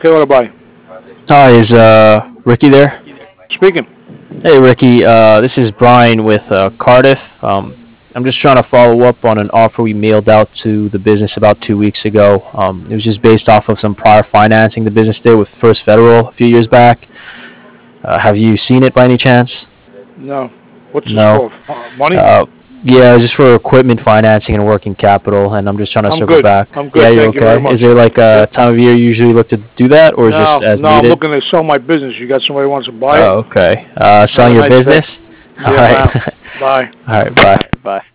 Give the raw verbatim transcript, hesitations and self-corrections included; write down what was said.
Okay, what about you? Hi, is uh, Ricky there? Speaking. Hey, Ricky. Uh, this is Brian with uh, Cardiff. Um, I'm just trying to follow up on an offer we mailed out to the business about two weeks ago. Um, it was just based off of some prior financing the business did with First Federal a few years back. Uh, have you seen it by any chance? No. What's this No. for? Uh, money? Uh, yeah, just for equipment financing and working capital, and I'm just trying to I'm circle good. back. I'm Yeah, good. you're Thank you very okay. Is much. there like a Yep. time of year you usually look to do that, or just No, as no, I'm needed? looking to sell my business. You got somebody who wants to buy it? Oh, okay. Uh, Have selling a your nice day. business? All Yes, right. I am. Bye. All right. Bye. Bye.